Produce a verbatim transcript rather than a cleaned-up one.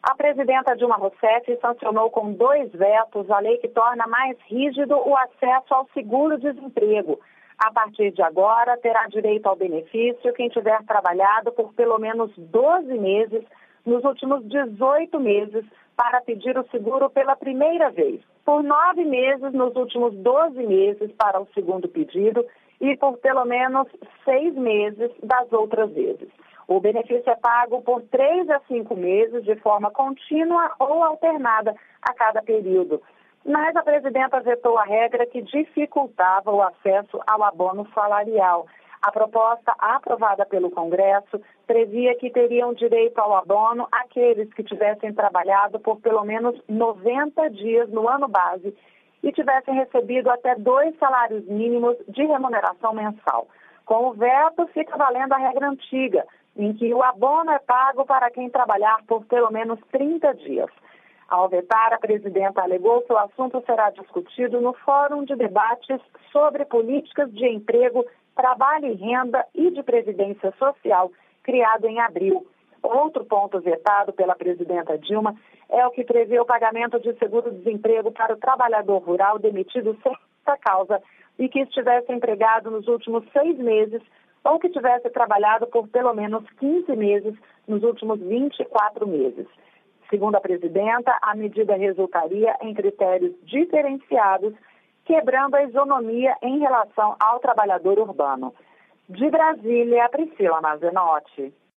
A presidenta Dilma Rousseff sancionou com dois vetos a lei que torna mais rígido o acesso ao seguro-desemprego. A partir de agora, terá direito ao benefício quem tiver trabalhado por pelo menos doze meses nos últimos dezoito meses para pedir o seguro pela primeira vez, por nove meses nos últimos doze meses para o segundo pedido e por pelo menos seis meses das outras vezes. O benefício é pago por três a cinco meses de forma contínua ou alternada a cada período. Mas a presidenta vetou a regra que dificultava o acesso ao abono salarial. A proposta aprovada pelo Congresso previa que teriam direito ao abono aqueles que tivessem trabalhado por pelo menos noventa dias no ano base e tivessem recebido até dois salários mínimos de remuneração mensal. Com o veto, fica valendo a regra antiga, em que o abono é pago para quem trabalhar por pelo menos trinta dias. Ao vetar, a presidenta alegou que o assunto será discutido no Fórum de Debates sobre Políticas de Emprego, Trabalho e Renda e de Previdência Social, criado em abril. Outro ponto vetado pela presidenta Dilma é o que prevê o pagamento de seguro-desemprego para o trabalhador rural demitido sem justa causa e que estivesse empregado nos últimos seis meses ou que tivesse trabalhado por pelo menos quinze meses nos últimos vinte e quatro meses. Segundo a presidenta, a medida resultaria em critérios diferenciados, quebrando a isonomia em relação ao trabalhador urbano. De Brasília, Priscila Mazenotti.